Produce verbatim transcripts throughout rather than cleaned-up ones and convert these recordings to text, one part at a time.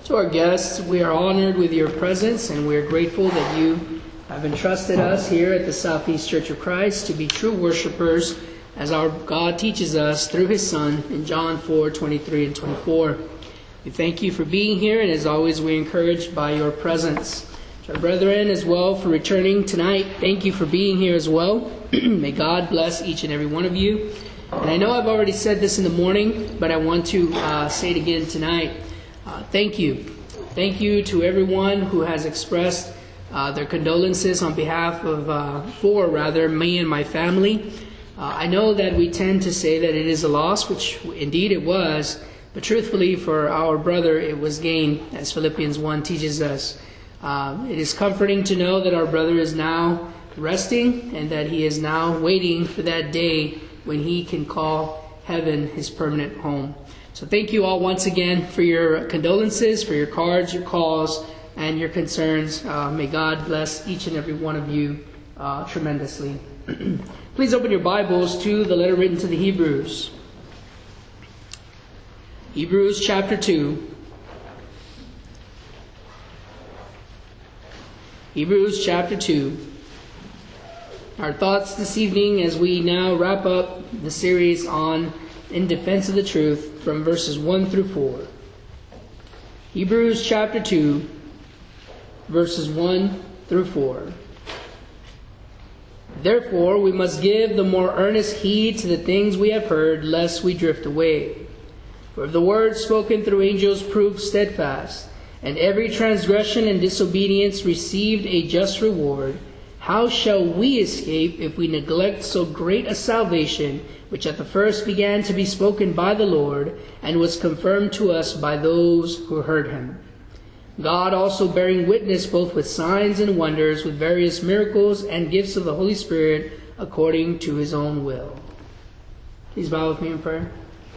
To our guests, we are honored with your presence, and we are grateful that you have entrusted us here at the Southeast Church of Christ to be true worshipers, as our God teaches us through His Son in John four, twenty-three and twenty-four. We thank you for being here, and as always, we're encouraged by your presence. To our brethren as well for returning tonight, thank you for being here as well. May God bless each and every one of you. And I know I've already said this in the morning, but I want to uh, say it again tonight. Uh, thank you. Thank you to everyone who has expressed uh, their condolences on behalf of, uh, for rather, me and my family. Uh, I know that we tend to say that it is a loss, which indeed it was, but truthfully for our brother it was gain, as Philippians one teaches us. Uh, it is comforting to know that our brother is now resting and that he is now waiting for that day when he can call heaven his permanent home. So thank you all once again for your condolences, for your cards, your calls, and your concerns. Uh, may God bless each and every one of you uh, tremendously. Please open your Bibles to the letter written to the Hebrews. Hebrews chapter two. Hebrews chapter two. Our thoughts this evening as we now wrap up the series on In Defense of the Truth from verses one through four. Hebrews chapter two, verses one through four. Therefore we must give the more earnest heed to the things we have heard, lest we drift away. For if the word spoken through angels proved steadfast, and every transgression and disobedience received a just reward, how shall we escape if we neglect so great a salvation, which at the first began to be spoken by the Lord, and was confirmed to us by those who heard him? God also bearing witness both with signs and wonders, with various miracles and gifts of the Holy Spirit, according to his own will. Please bow with me in prayer.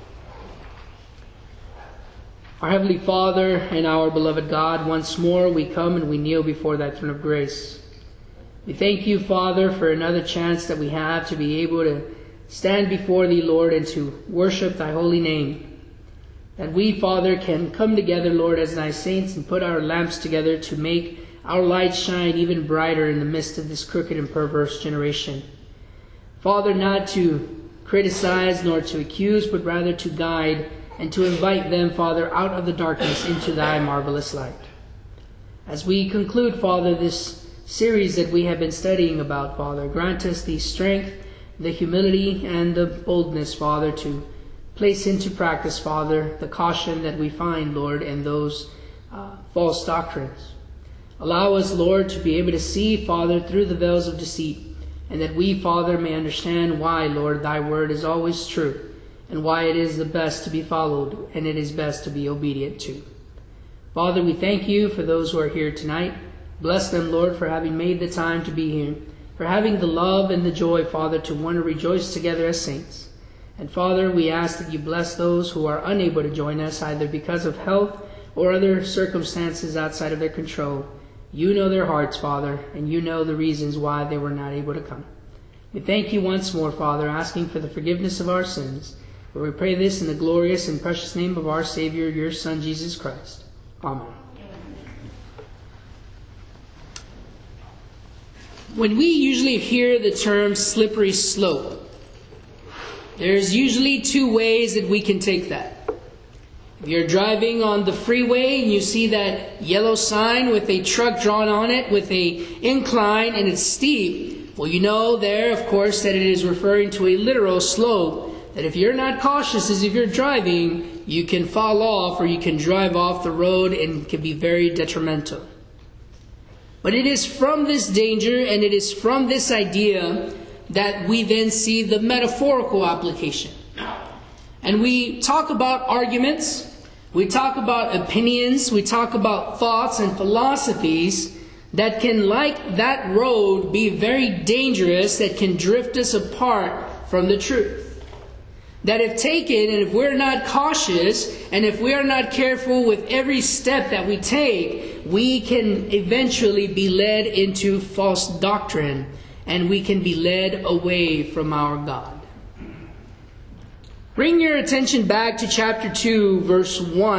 Our Heavenly Father and our beloved God, once more we come and we kneel before thy throne of grace. We thank you, Father, for another chance that we have to be able to stand before thee, Lord, and to worship thy holy name. That we, Father, can come together, Lord, as thy saints and put our lamps together to make our light shine even brighter in the midst of this crooked and perverse generation. Father, not to criticize nor to accuse, but rather to guide and to invite them, Father, out of the darkness into thy marvelous light. As we conclude, Father, this series that we have been studying about, Father, grant us the strength, the humility, and the boldness, Father, to place into practice, Father, the caution that we find, Lord, in those uh, false doctrines. Allow us, Lord, to be able to see, Father, through the veils of deceit, and that we, Father, may understand why, Lord, thy word is always true, and why it is the best to be followed, and it is best to be obedient to. Father, we thank you for those who are here tonight. Bless them, Lord, for having made the time to be here, for having the love and the joy, Father, to want to rejoice together as saints. And Father, we ask that you bless those who are unable to join us, either because of health or other circumstances outside of their control. You know their hearts, Father, and you know the reasons why they were not able to come. We thank you once more, Father, asking for the forgiveness of our sins. For we pray this in the glorious and precious name of our Savior, your Son, Jesus Christ. Amen. When we usually hear the term slippery slope, there's usually two ways that we can take that. If you're driving on the freeway and you see that yellow sign with a truck drawn on it with a incline and it's steep, well, you know there, of course, that it is referring to a literal slope, that if you're not cautious as if you're driving, you can fall off or you can drive off the road and it can be very detrimental. But it is from this danger and it is from this idea that we then see the metaphorical application. And we talk about arguments, we talk about opinions, we talk about thoughts and philosophies that can, like that road, be very dangerous, that can drift us apart from the truth. That if taken and if we're not cautious and if we are not careful with every step that we take, we can eventually be led into false doctrine and we can be led away from our God. Bring your attention back to chapter two, verse one,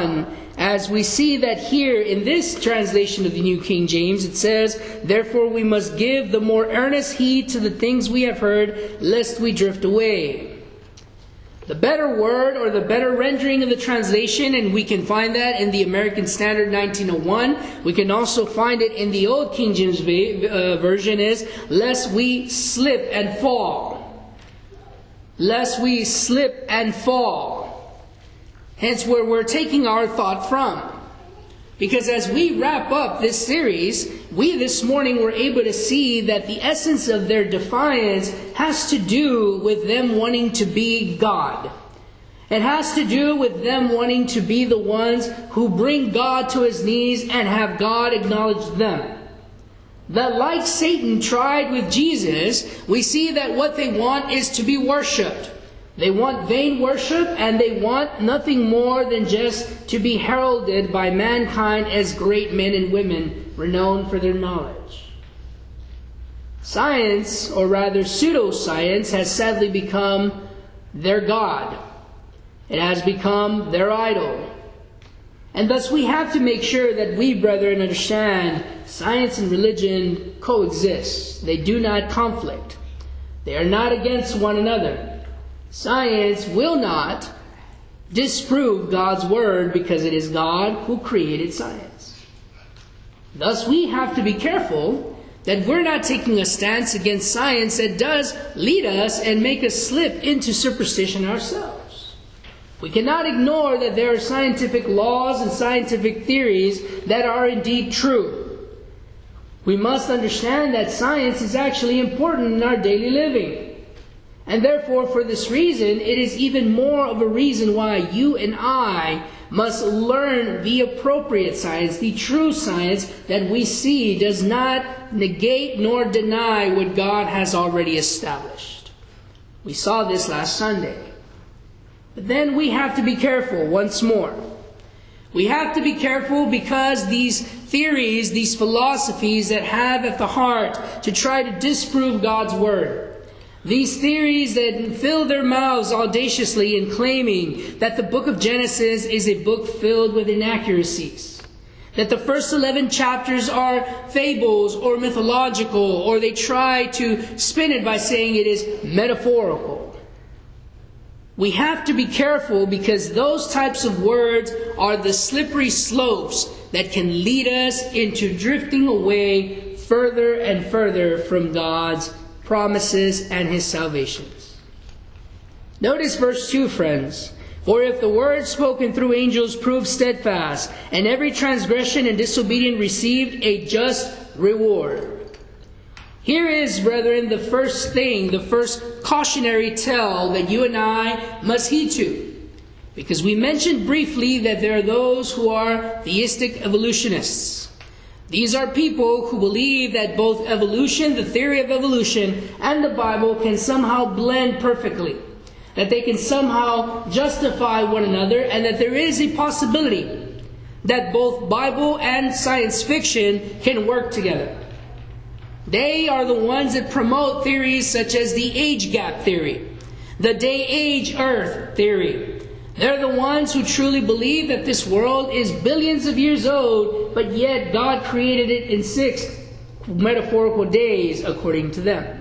as we see that here in this translation of the New King James, it says, "Therefore we must give the more earnest heed to the things we have heard, lest we drift away." The better word, or the better rendering of the translation, and we can find that in the American Standard nineteen oh one, we can also find it in the Old King James uh, Version, is, "Lest we slip and fall." Lest we slip and fall. Hence where we're taking our thought from. Because as we wrap up this series, we this morning were able to see that the essence of their defiance has to do with them wanting to be God. It has to do with them wanting to be the ones who bring God to His knees and have God acknowledge them. That like Satan tried with Jesus, we see that what they want is to be worshipped. They want vain worship, and they want nothing more than just to be heralded by mankind as great men and women renowned for their knowledge. Science, or rather pseudoscience, has sadly become their God. It has become their idol. And thus we have to make sure that we, brethren, understand science and religion coexist. They do not conflict. They are not against one another. Science will not disprove God's Word because it is God who created science. Thus we have to be careful that we're not taking a stance against science that does lead us and make us slip into superstition ourselves. We cannot ignore that there are scientific laws and scientific theories that are indeed true. We must understand that science is actually important in our daily living. And therefore, for this reason, it is even more of a reason why you and I must learn the appropriate science, the true science that we see does not negate nor deny what God has already established. We saw this last Sunday. But then we have to be careful once more. We have to be careful because these theories, these philosophies that have at the heart to try to disprove God's Word, these theories that fill their mouths audaciously in claiming that the book of Genesis is a book filled with inaccuracies, that the first eleven chapters are fables or mythological, or they try to spin it by saying it is metaphorical. We have to be careful because those types of words are the slippery slopes that can lead us into drifting away further and further from God's promises and His salvations. Notice verse two, friends. "For if the word spoken through angels proved steadfast, and every transgression and disobedient received a just reward." Here is, brethren, the first thing, the first cautionary tale that you and I must heed to. Because we mentioned briefly that there are those who are theistic evolutionists. These are people who believe that both evolution, the theory of evolution, and the Bible can somehow blend perfectly. That they can somehow justify one another, and that there is a possibility that both Bible and science fiction can work together. They are the ones that promote theories such as the age gap theory, the day-age Earth theory. They're the ones who truly believe that this world is billions of years old, but yet God created it in six metaphorical days, according to them.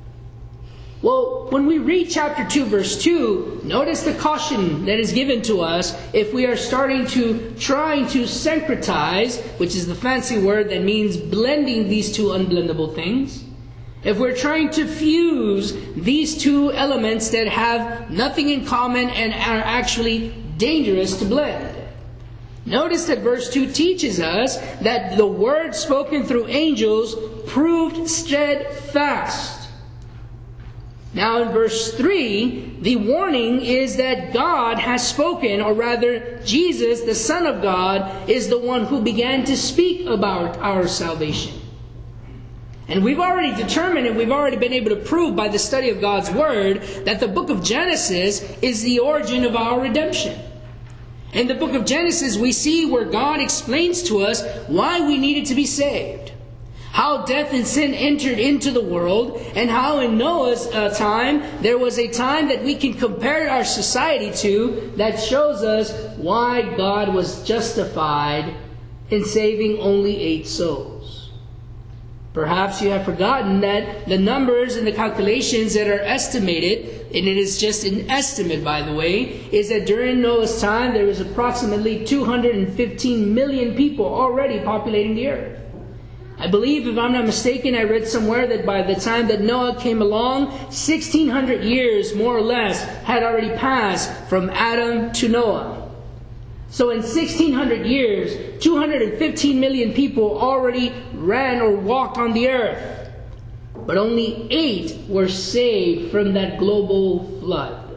Well, when we read chapter two, verse two, notice the caution that is given to us if we are starting to, trying to syncretize, which is the fancy word that means blending these two unblendable things. If we're trying to fuse these two elements that have nothing in common and are actually dangerous to blend. Notice that verse two teaches us that the word spoken through angels proved steadfast. Now in verse three, the warning is that God has spoken, or rather Jesus, the Son of God, is the one who began to speak about our salvation. And we've already determined and we've already been able to prove by the study of God's Word that the book of Genesis is the origin of our redemption. In the book of Genesis, we see where God explains to us why we needed to be saved. How death and sin entered into the world, and how in Noah's uh, time, there was a time that we can compare our society to that shows us why God was justified in saving only eight souls. Perhaps you have forgotten that the numbers and the calculations that are estimated, and it is just an estimate by the way, is that during Noah's time there was approximately two hundred fifteen million people already populating the earth. I believe, if I'm not mistaken, I read somewhere that by the time that Noah came along, sixteen hundred years, more or less, had already passed from Adam to Noah. So in sixteen hundred years, two hundred fifteen million people already ran or walked on the earth. But only eight were saved from that global flood.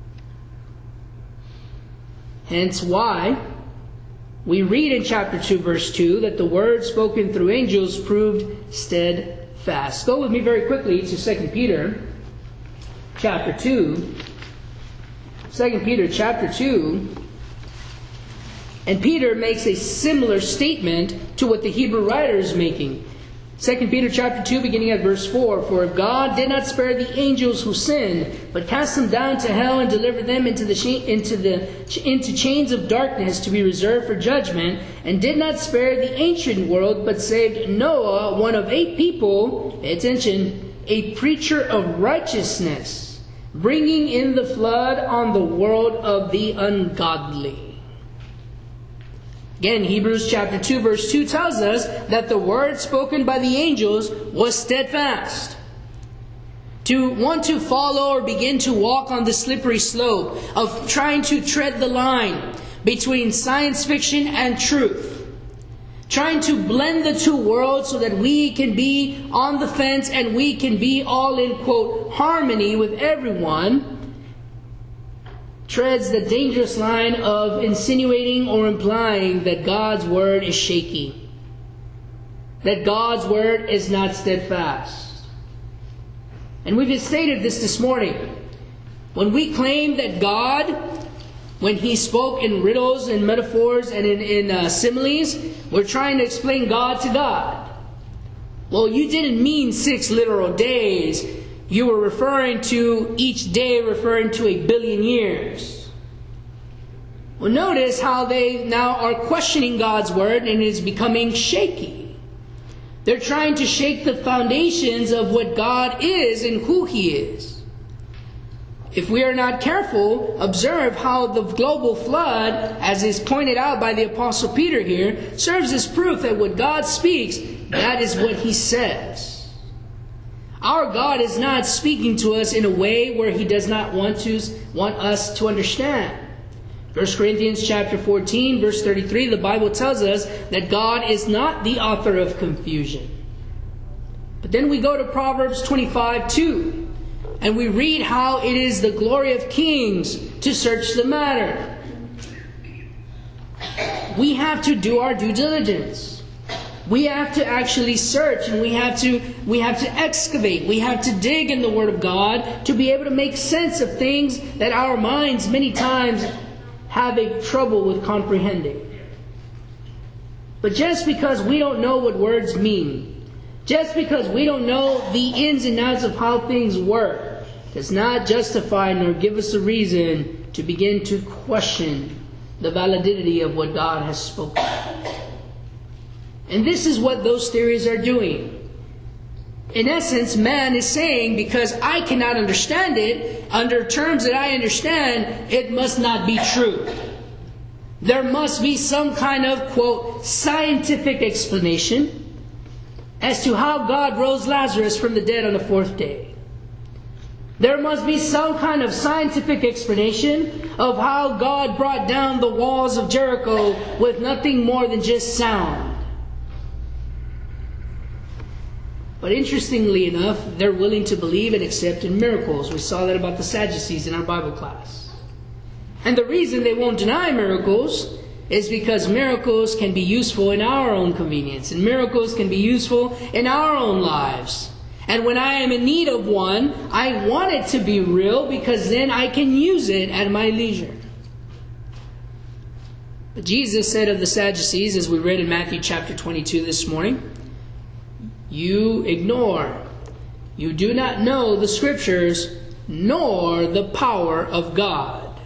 Hence why we read in chapter two, verse two, that the word spoken through angels proved steadfast. Go with me very quickly to Second Peter chapter two. Second Peter chapter two. And Peter makes a similar statement to what the Hebrew writer is making. Second Peter chapter two, beginning at verse four. For if God did not spare the angels who sinned, but cast them down to hell and delivered them into the into the into chains of darkness to be reserved for judgment, and did not spare the ancient world, but saved Noah, one of eight people, pay attention, a preacher of righteousness, bringing in the flood on the world of the ungodly. Again, Hebrews chapter two, verse two tells us that the word spoken by the angels was steadfast. To want to follow or begin to walk on the slippery slope of trying to tread the line between science fiction and truth. Trying to blend the two worlds so that we can be on the fence and we can be all in, quote, harmony with everyone, treads the dangerous line of insinuating or implying that God's word is shaky. That God's word is not steadfast. And we've stated this this morning. When we claim that God, when He spoke in riddles and metaphors and in, in uh, similes, we're trying to explain God to God. Well, you didn't mean six literal days. You were referring to each day referring to a billion years. Well, notice how they now are questioning God's word and it is becoming shaky. They're trying to shake the foundations of what God is and who He is. If we are not careful, observe how the global flood, as is pointed out by the Apostle Peter here, serves as proof that what God speaks, that is what He says. Our God is not speaking to us in a way where He does not want to want us to understand. First Corinthians chapter fourteen, verse thirty-three, the Bible tells us that God is not the author of confusion. But then we go to Proverbs twenty-five, two, and we read how it is the glory of kings to search the matter. We have to do our due diligence. We have to actually search, and we have to we have to excavate. We have to dig in the Word of God to be able to make sense of things that our minds many times have a trouble with comprehending. But just because we don't know what words mean, just because we don't know the ins and outs of how things work, does not justify nor give us a reason to begin to question the validity of what God has spoken. And this is what those theories are doing. In essence, man is saying, because I cannot understand it, under terms that I understand, it must not be true. There must be some kind of, quote, scientific explanation as to how God rose Lazarus from the dead on the fourth day. There must be some kind of scientific explanation of how God brought down the walls of Jericho with nothing more than just sound. But interestingly enough, they're willing to believe and accept in miracles. We saw that about the Sadducees in our Bible class. And the reason they won't deny miracles is because miracles can be useful in our own convenience. And miracles can be useful in our own lives. And when I am in need of one, I want it to be real because then I can use it at my leisure. But Jesus said of the Sadducees, as we read in Matthew chapter twenty-two this morning, You ignore. You do not know the Scriptures, nor the power of God.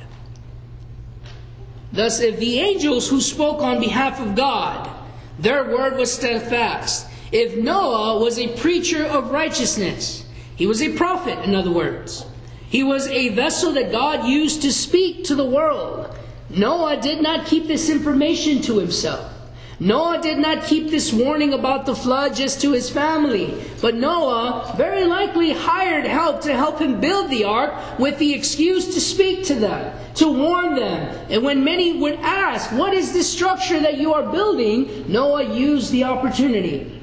Thus, if the angels who spoke on behalf of God, their word was steadfast. If Noah was a preacher of righteousness, he was a prophet, in other words. He was a vessel that God used to speak to the world. Noah did not keep this information to himself. Noah did not keep this warning about the flood just to his family. But Noah very likely hired help to help him build the ark with the excuse to speak to them, to warn them. And when many would ask, what is this structure that you are building? Noah used the opportunity.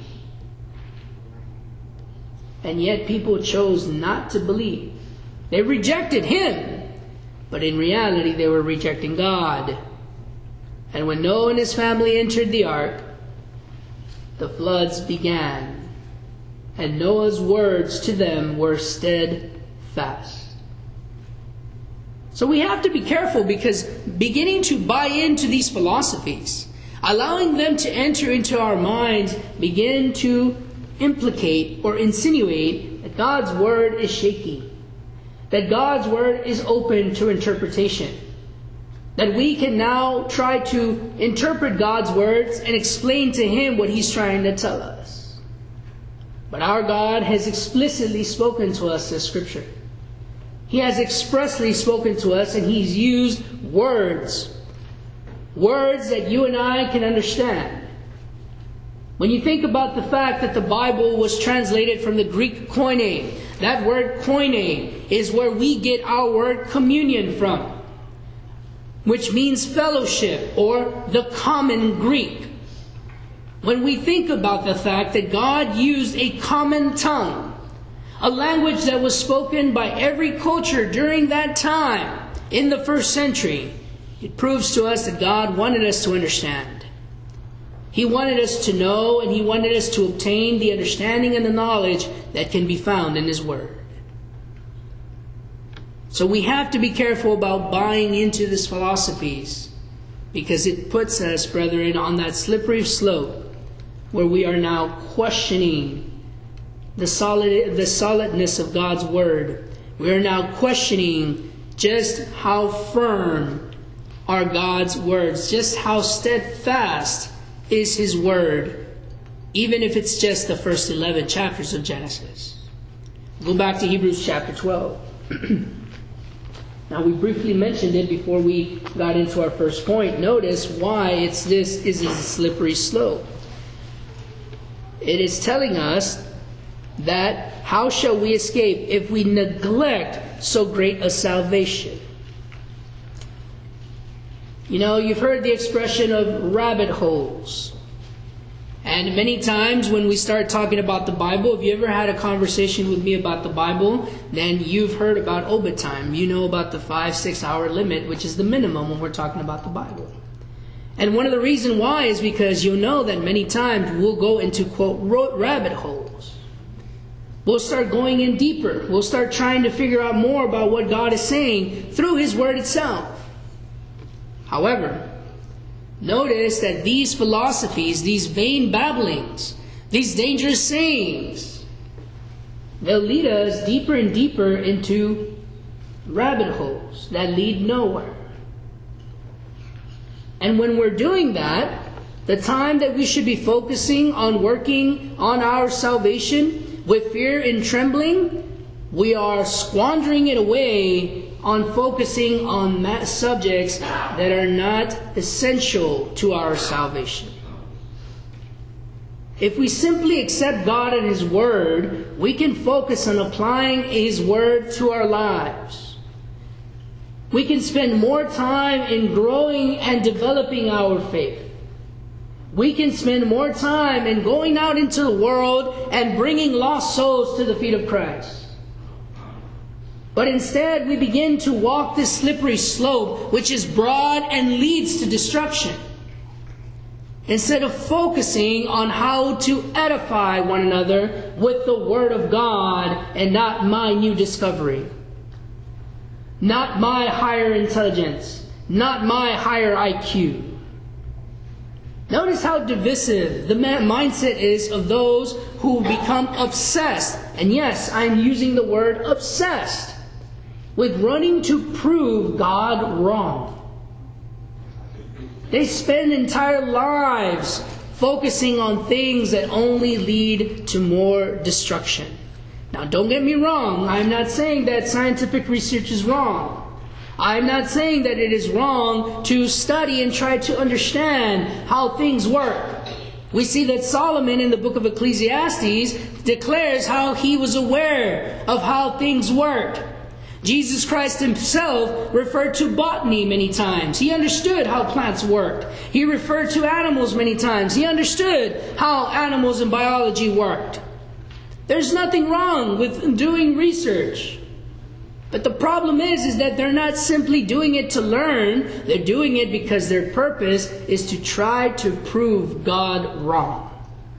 And yet people chose not to believe. They rejected him. But in reality, they were rejecting God. And when Noah and his family entered the ark, the floods began. And Noah's words to them were steadfast. So we have to be careful, because beginning to buy into these philosophies, allowing them to enter into our minds, begin to implicate or insinuate that God's word is shaky, that God's word is open to interpretation, that we can now try to interpret God's words and explain to Him what He's trying to tell us. But our God has explicitly spoken to us as Scripture. He has expressly spoken to us, and He's used words. Words that you and I can understand. When you think about the fact that the Bible was translated from the Greek koine, that word koine is where we get our word communion from, which means fellowship or the common Greek. When we think about the fact that God used a common tongue, a language that was spoken by every culture during that time in the first century, it proves to us that God wanted us to understand. He wanted us to know, and He wanted us to obtain the understanding and the knowledge that can be found in His Word. So we have to be careful about buying into these philosophies, because it puts us, brethren, on that slippery slope where we are now questioning the solid, the solidness of God's Word. We are now questioning just how firm are God's words, just how steadfast is His Word, even if it's just the first eleven chapters of Genesis. Go back to Hebrews chapter twelve. Now, we briefly mentioned it before we got into our first point. Notice why it's this is a slippery slope. It is telling us that how shall we escape if we neglect so great a salvation? You know, you've heard the expression of rabbit holes. And many times when we start talking about the Bible, if you ever had a conversation with me about the Bible, then you've heard about obit time. You know about the five, six hour limit, which is the minimum when we're talking about the Bible. And one of the reasons why is because you know that many times we'll go into, quote, rabbit holes. We'll start going in deeper. We'll start trying to figure out more about what God is saying through His Word itself. However, notice that these philosophies, these vain babblings, these dangerous sayings, they'll lead us deeper and deeper into rabbit holes that lead nowhere. And when we're doing that, the time that we should be focusing on working on our salvation with fear and trembling, we are squandering it away on focusing on subjects that are not essential to our salvation. If we simply accept God and His Word, we can focus on applying His Word to our lives. We can spend more time in growing and developing our faith. We can spend more time in going out into the world and bringing lost souls to the feet of Christ. But instead, we begin to walk this slippery slope, which is broad and leads to destruction, instead of focusing on how to edify one another with the Word of God and not my new discovery, not my higher intelligence, not my higher I Q. Notice how divisive the mindset is of those who become obsessed. And yes, I'm using the word obsessed with running to prove God wrong. They spend entire lives focusing on things that only lead to more destruction. Now, don't get me wrong. I'm not saying that scientific research is wrong. I'm not saying that it is wrong to study and try to understand how things work. We see that Solomon in the book of Ecclesiastes declares how he was aware of how things work. Jesus Christ himself referred to botany many times. He understood how plants worked. He referred to animals many times. He understood how animals and biology worked. There's nothing wrong with doing research. But the problem is, is that they're not simply doing it to learn. They're doing it because their purpose is to try to prove God wrong.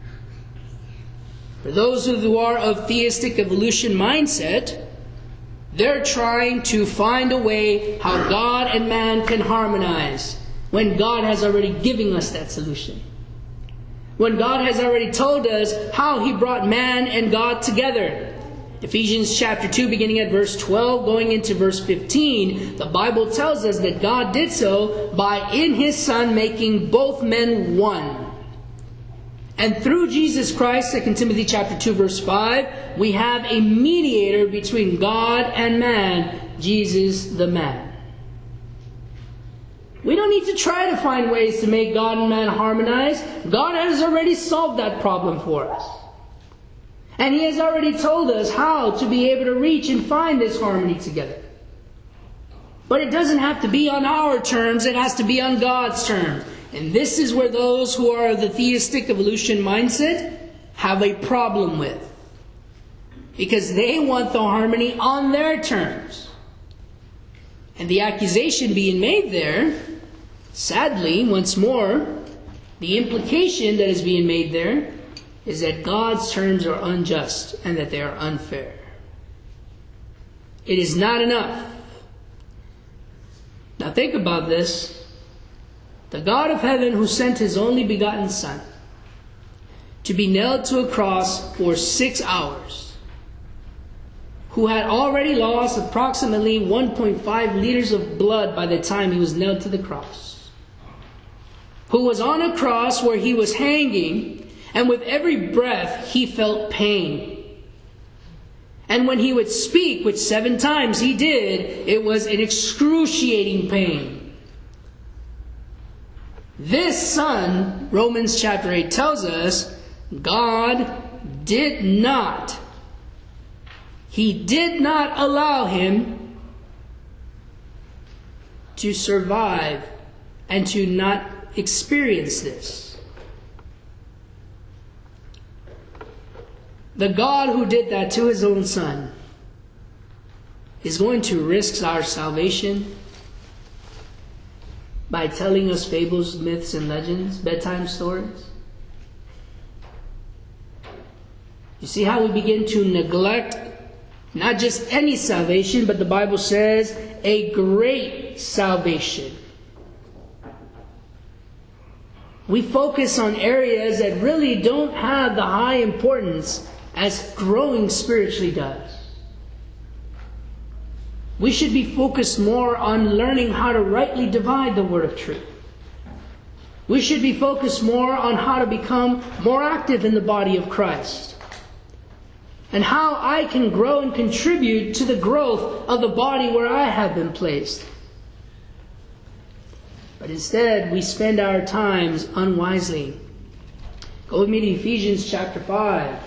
For those who are of theistic evolution mindset, they're trying to find a way how God and man can harmonize when God has already given us that solution. When God has already told us how He brought man and God together. Ephesians chapter two, beginning at verse twelve, going into verse fifteen, the Bible tells us that God did so by in His Son making both men one. And through Jesus Christ, Second Timothy chapter two, verse five, we have a mediator between God and man, Jesus the man. We don't need to try to find ways to make God and man harmonize. God has already solved that problem for us. And He has already told us how to be able to reach and find this harmony together. But it doesn't have to be on our terms, it has to be on God's terms. And this is where those who are of the theistic evolution mindset have a problem with. Because they want the harmony on their terms. And the accusation being made there, sadly, once more, the implication that is being made there is that God's terms are unjust and that they are unfair. It is not enough. Now think about this. The God of heaven who sent His only begotten Son to be nailed to a cross for six hours, who had already lost approximately one point five liters of blood by the time He was nailed to the cross, who was on a cross where He was hanging, and with every breath He felt pain. And when He would speak, which seven times He did, it was an excruciating pain. This Son, Romans chapter eight tells us, God did not, He did not allow Him to survive and to not experience this. The God who did that to His own Son is going to risk our salvation by telling us fables, myths, and legends, bedtime stories? You see how we begin to neglect not just any salvation, but the Bible says a great salvation. We focus on areas that really don't have the high importance as growing spiritually does. We should be focused more on learning how to rightly divide the word of truth. We should be focused more on how to become more active in the body of Christ. And how I can grow and contribute to the growth of the body where I have been placed. But instead, we spend our times unwisely. Go with me to Ephesians chapter five.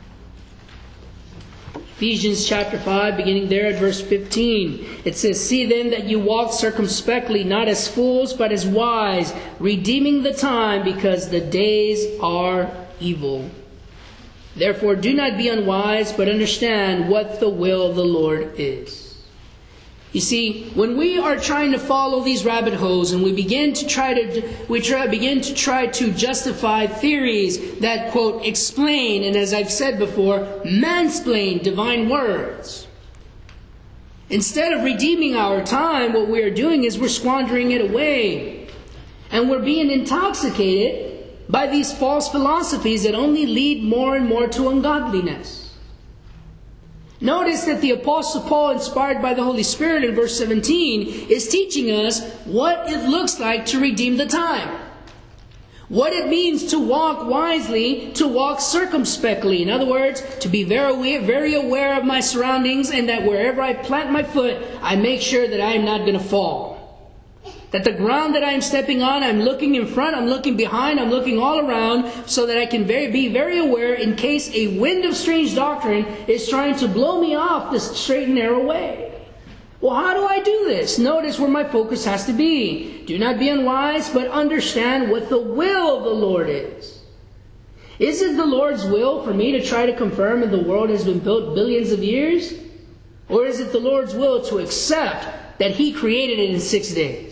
Ephesians chapter five, beginning there at verse fifteen. It says, "See then that you walk circumspectly, not as fools, but as wise, redeeming the time, because the days are evil. Therefore do not be unwise, but understand what the will of the Lord is." You see, when we are trying to follow these rabbit holes and we begin to try to we try begin to try to justify theories that, quote, explain, and as I've said before, mansplain divine words, instead of redeeming our time, what we are doing is we're squandering it away. And we're being intoxicated by these false philosophies that only lead more and more to ungodliness. Notice that the Apostle Paul, inspired by the Holy Spirit in verse seventeen, is teaching us what it looks like to redeem the time. What it means to walk wisely, to walk circumspectly. In other words, to be very aware, very aware of my surroundings, and that wherever I plant my foot, I make sure that I am not going to fall. That the ground that I am stepping on, I'm looking in front, I'm looking behind, I'm looking all around, so that I can very, be very aware in case a wind of strange doctrine is trying to blow me off this straight and narrow way. Well, how do I do this? Notice where my focus has to be. Do not be unwise, but understand what the will of the Lord is. Is it the Lord's will for me to try to confirm that the world has been built billions of years? Or is it the Lord's will to accept that He created it in six days?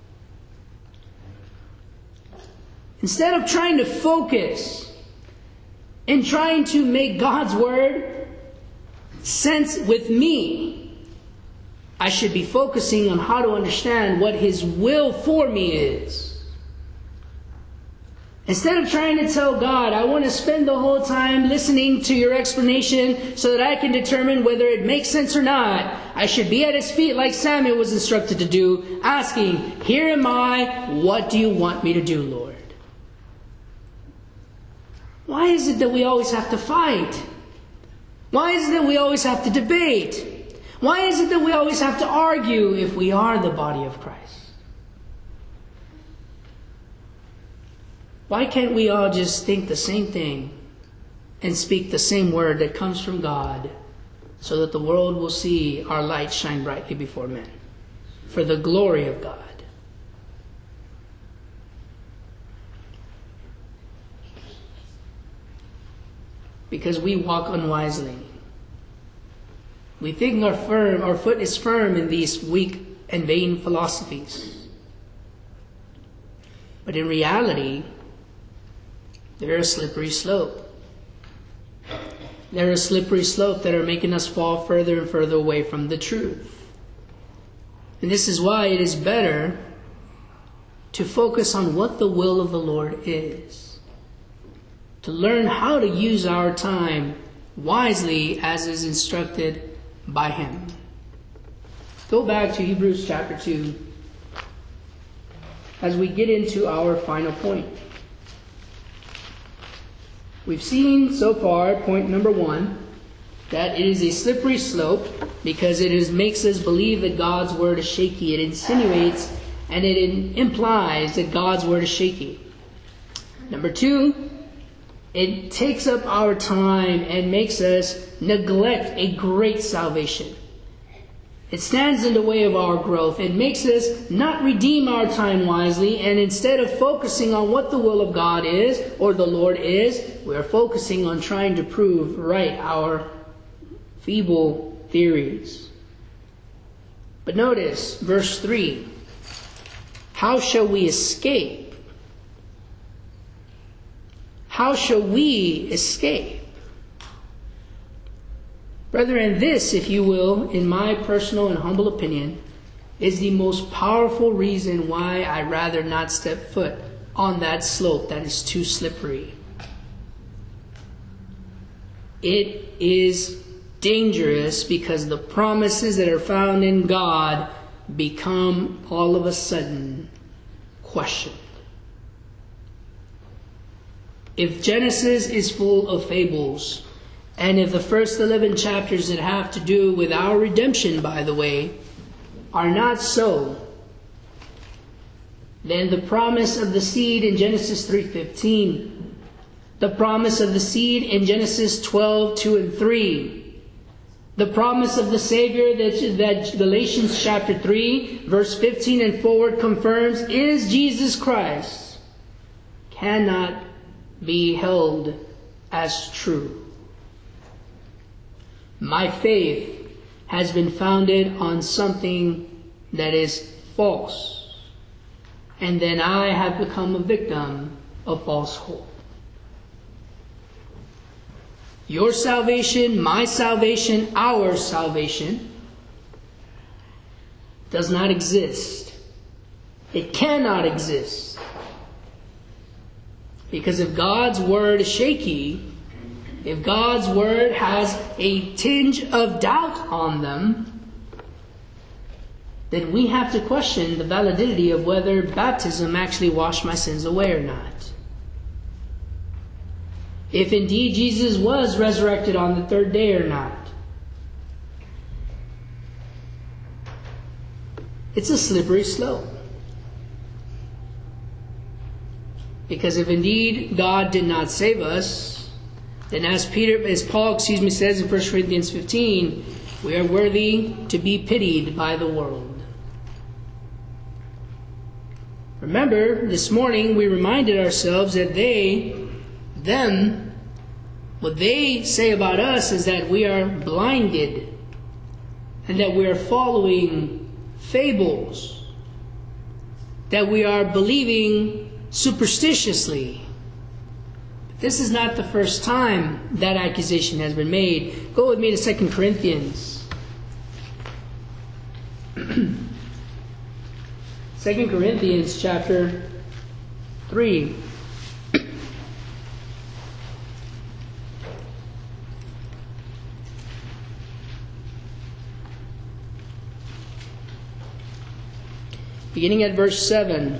Instead of trying to focus and trying to make God's Word sense with me, I should be focusing on how to understand what His will for me is. Instead of trying to tell God, I want to spend the whole time listening to your explanation so that I can determine whether it makes sense or not, I should be at His feet like Samuel was instructed to do, asking, here am I, what do you want me to do, Lord? Why is it that we always have to fight? Why is it that we always have to debate? Why is it that we always have to argue if we are the body of Christ? Why can't we all just think the same thing and speak the same word that comes from God so that the world will see our light shine brightly before men for the glory of God? Because we walk unwisely. We think our firm, our foot is firm in these weak and vain philosophies. But in reality, they're a slippery slope. They're a slippery slope that are making us fall further and further away from the truth. And this is why it is better to focus on what the will of the Lord is. To learn how to use our time wisely as is instructed by Him. Go back to Hebrews chapter two as we get into our final point. We've seen so far, point number one, that it is a slippery slope because it is, makes us believe that God's word is shaky. It insinuates and it in, implies that God's word is shaky. Number two, it takes up our time and makes us neglect a great salvation. It stands in the way of our growth. It makes us not redeem our time wisely, and instead of focusing on what the will of God is or the Lord is, we are focusing on trying to prove right our feeble theories. But notice verse three. How shall we escape? How shall we escape? Brethren, this, if you will, in my personal and humble opinion, is the most powerful reason why I'd rather not step foot on that slope that is too slippery. It is dangerous because the promises that are found in God become all of a sudden questioned. If Genesis is full of fables, and if the first eleven chapters that have to do with our redemption, by the way, are not so, then the promise of the seed in Genesis three fifteen, the promise of the seed in Genesis twelve two and three, the promise of the Savior that, that Galatians chapter three, verse fifteen and forward confirms is Jesus Christ, cannot be held as true. My faith has been founded on something that is false, and then I have become a victim of false hope. Your salvation, my salvation, our salvation does not exist. It cannot exist. Because if God's word is shaky, if God's word has a tinge of doubt on them, then we have to question the validity of whether baptism actually washed my sins away or not. If indeed Jesus was resurrected on the third day or not. It's a slippery slope. Because if indeed God did not save us, then as Peter, as Paul, excuse me, says in First Corinthians fifteen, we are worthy to be pitied by the world. Remember, this morning we reminded ourselves that they, them, what they say about us is that we are blinded and that we are following fables, that we are believing superstitiously. But this is not the first time that accusation has been made. Go with me to Second Corinthians. Second Corinthians chapter three. Beginning at verse seven.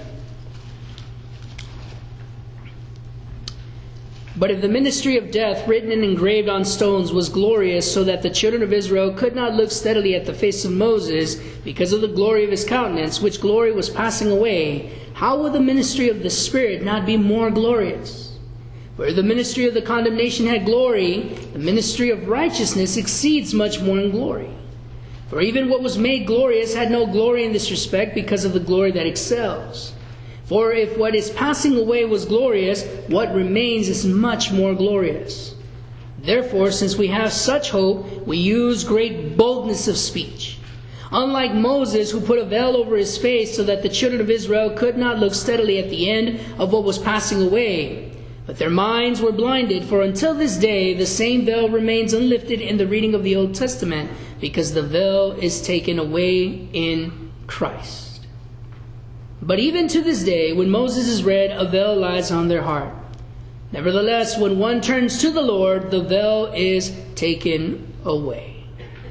But if the ministry of death, written and engraved on stones, was glorious, so that the children of Israel could not look steadily at the face of Moses, because of the glory of his countenance, which glory was passing away, how will the ministry of the Spirit not be more glorious? Where the ministry of the condemnation had glory, the ministry of righteousness exceeds much more in glory. For even what was made glorious had no glory in this respect, because of the glory that excels. For if what is passing away was glorious, what remains is much more glorious. Therefore, since we have such hope, we use great boldness of speech. Unlike Moses, who put a veil over his face so that the children of Israel could not look steadily at the end of what was passing away. But their minds were blinded, for until this day the same veil remains unlifted in the reading of the Old Testament, because the veil is taken away in Christ. But even to this day, when Moses is read, a veil lies on their heart. Nevertheless, when one turns to the Lord, the veil is taken away.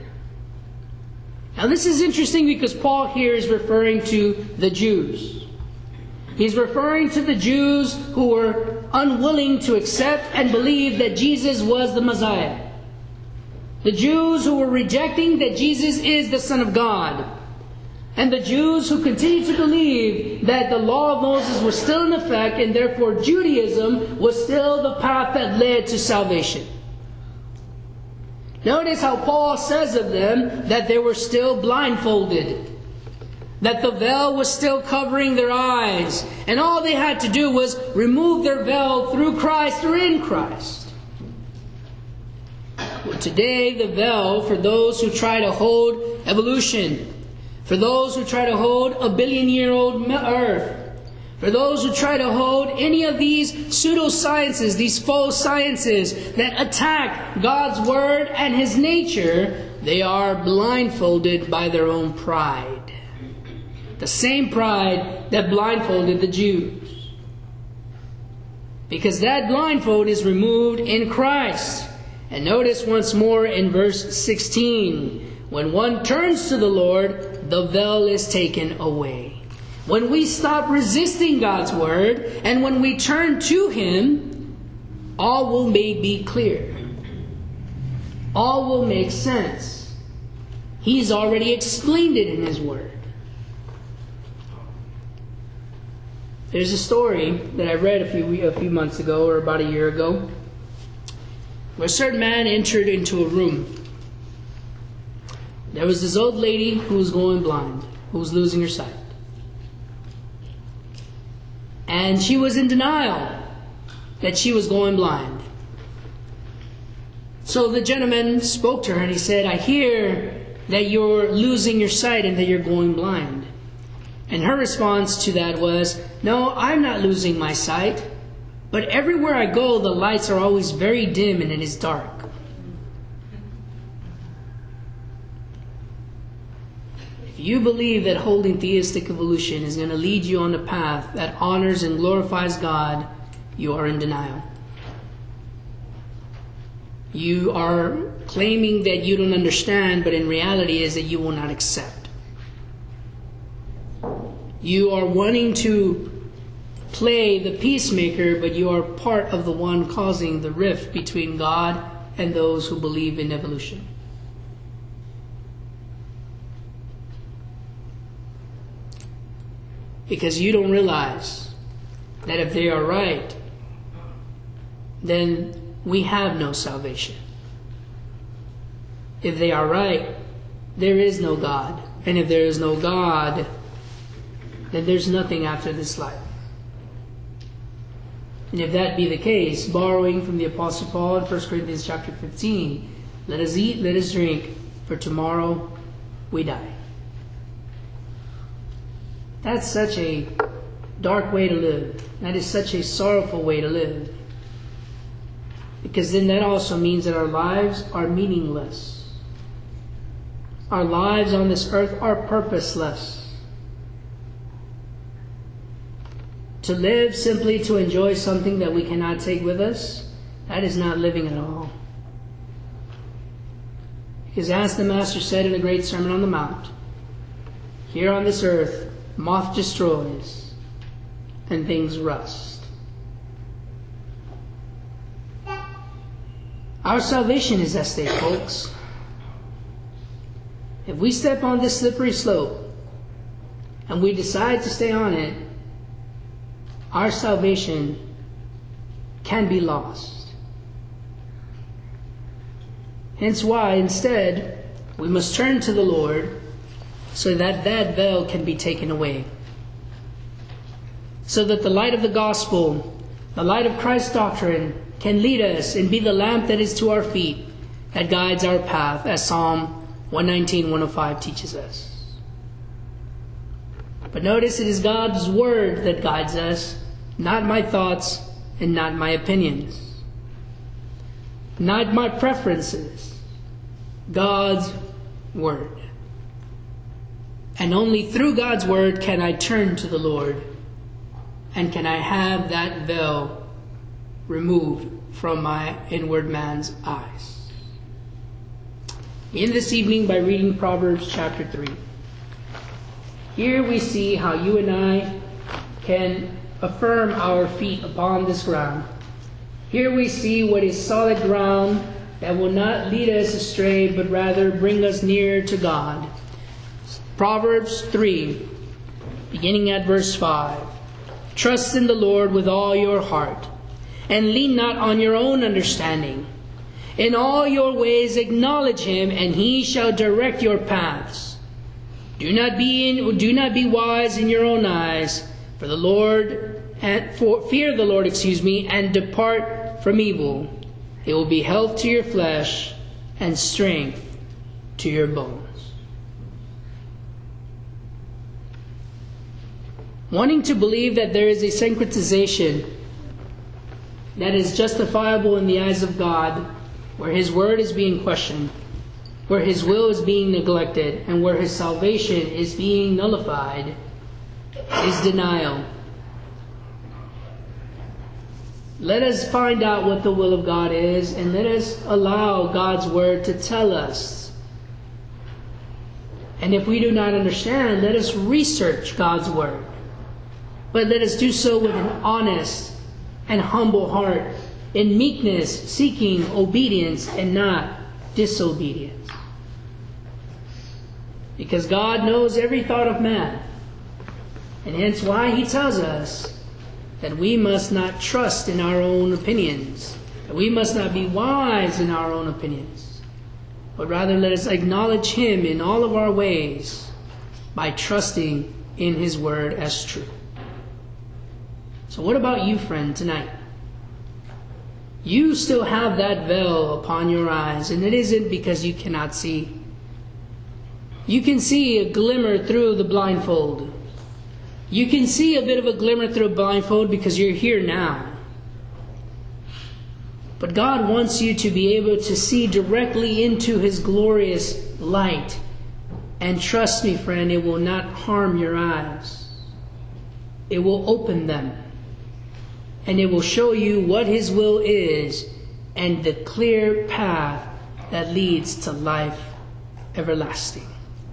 Now this is interesting because Paul here is referring to the Jews. He's referring to the Jews who were unwilling to accept and believe that Jesus was the Messiah. The Jews who were rejecting that Jesus is the Son of God. And the Jews who continued to believe that the law of Moses was still in effect, and therefore Judaism was still the path that led to salvation. Notice how Paul says of them that they were still blindfolded, that the veil was still covering their eyes, and all they had to do was remove their veil through Christ or in Christ. Well, today the veil, for those who try to hold evolution, for those who try to hold a billion-year-old earth, for those who try to hold any of these pseudosciences, these faux sciences that attack God's Word and His nature, they are blindfolded by their own pride. The same pride that blindfolded the Jews. Because that blindfold is removed in Christ. And notice once more in verse sixteen, when one turns to the Lord, the veil is taken away. When we stop resisting God's Word, and when we turn to Him, all will be clear. All will make sense. He's already explained it in His Word. There's a story that I read a few, a few months ago, or about a year ago, where a certain man entered into a room. There was this old lady who was going blind, who was losing her sight. And she was in denial that she was going blind. So the gentleman spoke to her and he said, I hear that you're losing your sight and that you're going blind. And her response to that was, no, I'm not losing my sight, but everywhere I go the lights are always very dim and it is dark. If you believe that holding theistic evolution is going to lead you on a path that honors and glorifies God, you are in denial. You are claiming that you don't understand, but in reality is that you will not accept. You are wanting to play the peacemaker, but you are part of the one causing the rift between God and those who believe in evolution. Because you don't realize that if they are right, then we have no salvation. If they are right, there is no God. And if there is no God, then there's nothing after this life. And if that be the case, borrowing from the Apostle Paul in First Corinthians chapter fifteen, let us eat, let us drink, for tomorrow we die. That's such a dark way to live. That is such a sorrowful way to live. Because then that also means that our lives are meaningless. Our lives on this earth are purposeless. To live simply to enjoy something that we cannot take with us, that is not living at all. Because as the Master said in the great Sermon on the Mount, here on this earth, moth destroys and things rust. Our salvation is at stake, folks. If we step on this slippery slope and we decide to stay on it, our salvation can be lost. Hence why, instead, we must turn to the Lord so that that veil can be taken away. So that the light of the gospel, the light of Christ's doctrine, can lead us and be the lamp that is to our feet, that guides our path, as Psalm one nineteen, one oh five teaches us. But notice it is God's word that guides us, not my thoughts and not my opinions, not my preferences. God's word. And only through God's word can I turn to the Lord, and can I have that veil removed from my inward man's eyes. In this evening, by reading Proverbs chapter three, here we see how you and I can affirm our feet upon this ground. Here we see what is solid ground that will not lead us astray, but rather bring us nearer to God. Proverbs three, beginning at verse five. Trust in the Lord with all your heart, and lean not on your own understanding. In all your ways acknowledge him, and he shall direct your paths. Do not be in, do not be wise in your own eyes, for the Lord and for fear the Lord, excuse me, and depart from evil. It will be health to your flesh and strength to your bones. Wanting to believe that there is a syncretization that is justifiable in the eyes of God, where his word is being questioned, where his will is being neglected, and where his salvation is being nullified, is denial. Let us find out what the will of God is, and let us allow God's word to tell us. And if we do not understand, let us research God's word. But let us do so with an honest and humble heart, in meekness, seeking obedience and not disobedience. Because God knows every thought of man, and hence why he tells us that we must not trust in our own opinions, that we must not be wise in our own opinions, but rather let us acknowledge him in all of our ways by trusting in his word as true. So what about you, friend, tonight? You still have that veil upon your eyes, and it isn't because you cannot see. You can see a glimmer through the blindfold. You can see a bit of a glimmer through a blindfold because you're here now. But God wants you to be able to see directly into his glorious light. And trust me, friend, it will not harm your eyes. It will open them. and it will show you what His will is and the clear path that leads to life everlasting.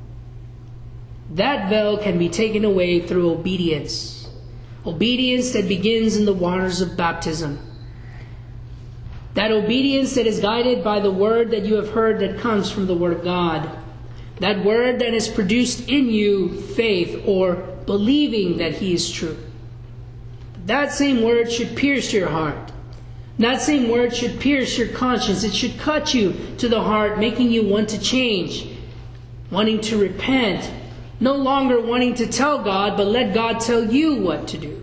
That veil can be taken away through obedience. Obedience that begins in the waters of baptism. That obedience that is guided by the word that you have heard that comes from the Word of God. That word that has produced in you faith or believing that He is true. That same word should pierce your heart. That same word should pierce your conscience. It should cut you to the heart, making you want to change, wanting to repent, no longer wanting to tell God, but let God tell you what to do.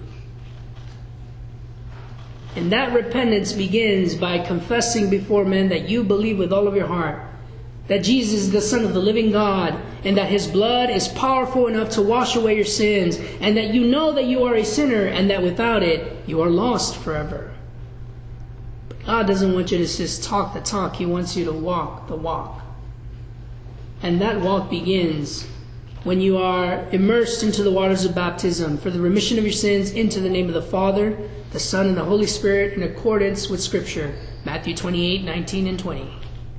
And that repentance begins by confessing before men that you believe with all of your heart that Jesus is the Son of the living God, and that His blood is powerful enough to wash away your sins, and that you know that you are a sinner, and that without it, you are lost forever. But God doesn't want you to just talk the talk. He wants you to walk the walk. And that walk begins when you are immersed into the waters of baptism for the remission of your sins into the name of the Father, the Son, and the Holy Spirit in accordance with Scripture. Matthew twenty-eight, nineteen, and twenty.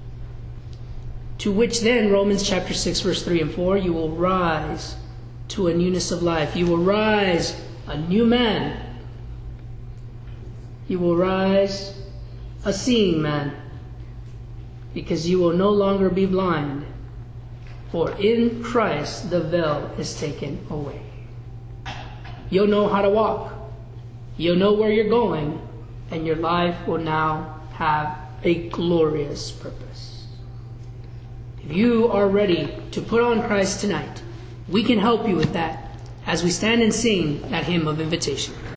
To which then, Romans chapter six, verse three and four, you will rise to a newness of life. You will rise a new man. You will rise a seeing man. Because you will no longer be blind. For in Christ the veil is taken away. You'll know how to walk. You'll know where you're going. And your life will now have a glorious purpose. If you are ready to put on Christ tonight, we can help you with that as we stand and sing that hymn of invitation.